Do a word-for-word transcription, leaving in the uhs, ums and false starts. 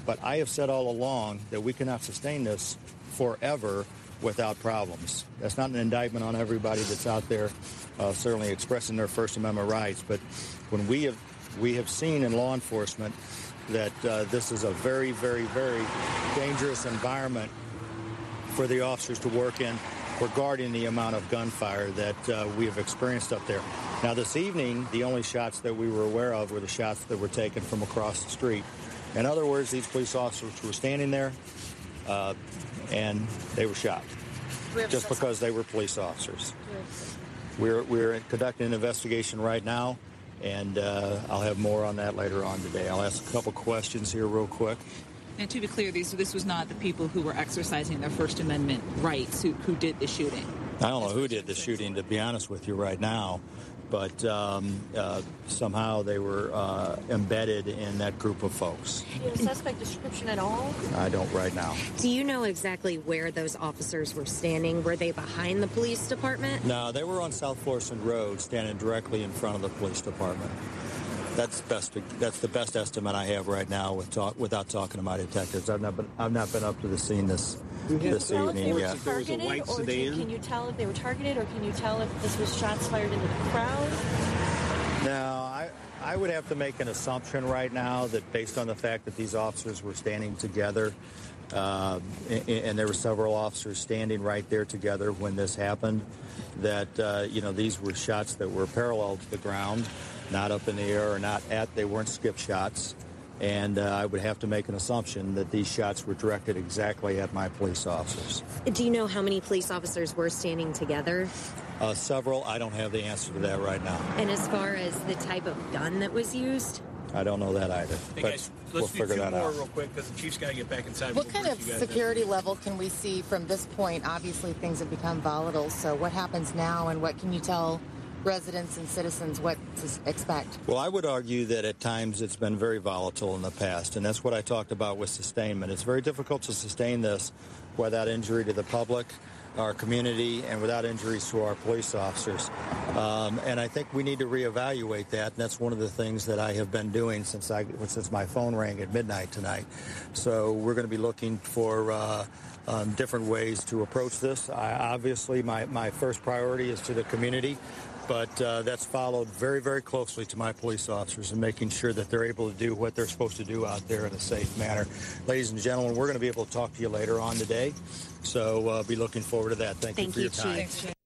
But I have said all along that we cannot sustain this forever without problems. That's not an indictment on everybody that's out there uh, certainly expressing their First Amendment rights. But when we have we have seen in law enforcement that uh, this is a very, very, very dangerous environment for the officers to work in regarding the amount of gunfire that uh, we have experienced up there. Now, this evening, the only shots that we were aware of were the shots that were taken from across the street. In other words, these police officers were standing there uh, and they were shot just because they were police officers. We're, we're conducting an investigation right now, and uh, I'll have more on that later on today. I'll ask a couple questions here real quick. And to be clear, these, this was not the people who were exercising their First Amendment rights who, who did the shooting. I don't know who did the shooting, to be honest with you right now, but um, uh, somehow they were uh, embedded in that group of folks. Do you have a suspect description at all? I don't right now. Do you know exactly where those officers were standing? Were they behind the police department? No, they were on South Florissant Road, standing directly in front of the police department. That's best. That's the best estimate I have right now, with talk, without talking to my detectives. I've not been. I've not been up to the scene this this evening yet. If they were targeted, or do, can you tell if they were targeted, or can you tell if this was shots fired into the crowd? No, I I would have to make an assumption right now that based on the fact that these officers were standing together, uh, and, and there were several officers standing right there together when this happened, that uh, you know these were shots that were parallel to the ground. Not up in the air or not at, they weren't skip shots. And uh, I would have to make an assumption that these shots were directed exactly at my police officers. Do you know how many police officers were standing together? Uh, several. I don't have the answer to that right now. And as far as the type of gun that was used? I don't know that either. Hey but guys, let's we'll do figure two that more out. real quick because the chief's got to get back inside. What kind of security level can we see from this point? Obviously, things have become volatile. So what happens now, and what can you tell residents and citizens what to expect? Well, I would argue that at times it's been very volatile in the past, and that's what I talked about with sustainment. It's very difficult to sustain this without injury to the public, our community, and without injuries to our police officers. Um, and I think we need to reevaluate that, and that's one of the things that I have been doing since I since my phone rang at midnight tonight. So we're going to be looking for uh, um, different ways to approach this. I, obviously, my, my first priority is to the community. But uh, that's followed very, very closely to my police officers and making sure that they're able to do what they're supposed to do out there in a safe manner. Ladies and gentlemen, we're going to be able to talk to you later on today. So uh, be looking forward to that. Thank, Thank you for you, your time. Chief.